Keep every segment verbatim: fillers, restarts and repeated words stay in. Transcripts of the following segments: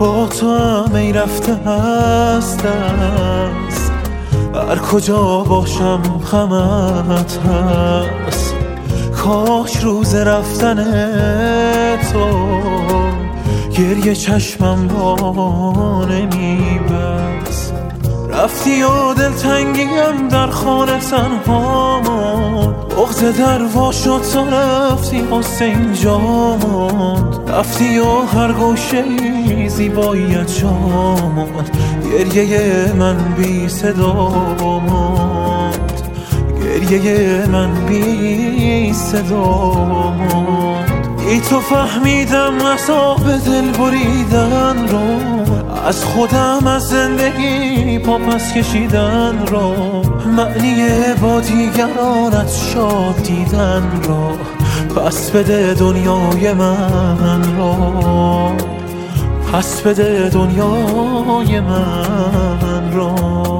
با تو هم ای رفته هست است، هر کجا باشم غمت هست. کاش روز رفتن تو گریه چشمم را نمیبست. رفتی و دلتنگیم در خانه تنها ماند، بغض در وا شد تو رفتی غصه اینجا ماند. رفتی و هر گوشه زیباییت جا ماند، گریه من بی صدا ماند، گریه من بی صدا ماند. ای تو فهمیدم عذاب دل بریدن رو، از خودم از زندگی پا پس کشیدن رو، معنی با دیگرانت شاد دیدن رو. پس بده دنیای من رو، پس بده دنیای من رو.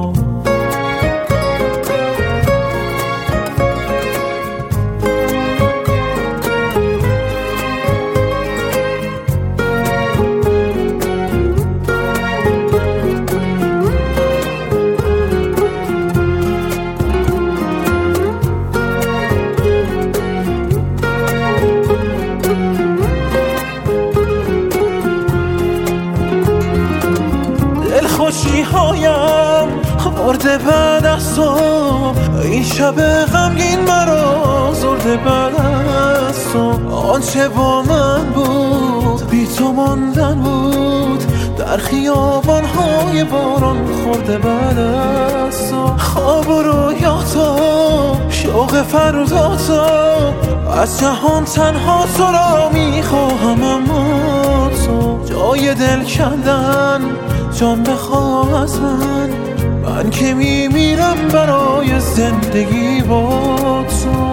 خوشی هایم مرده بعد از تو، این شب غمگین مرا زرده بعد از تو. آنچه با من بود بی تو ماندن بود، در خیابان های باران خورده بعد از تو. خواب و رویاتا شوق فرداتا، از جهان تنها تو را میخواهم اما تو. جای دل کندن جان بخواه از من، من که میمیرم برای زندگی با تو.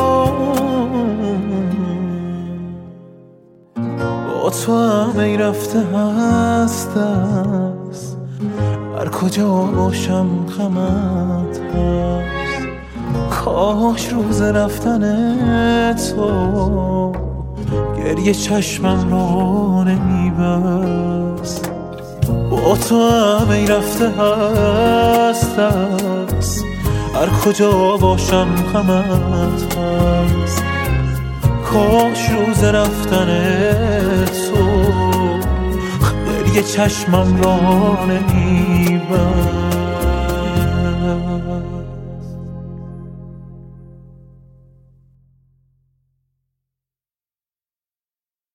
با تو هم ای رفته هست است، هر کجا باشم غمت هست. کاش روز رفتن تو گریه چشمم را نمیبست. با تو هم ای رفته هست است، هر کجا باشم غمت هست. کاش روز رفتن تو گریه چشمم را نمیبست.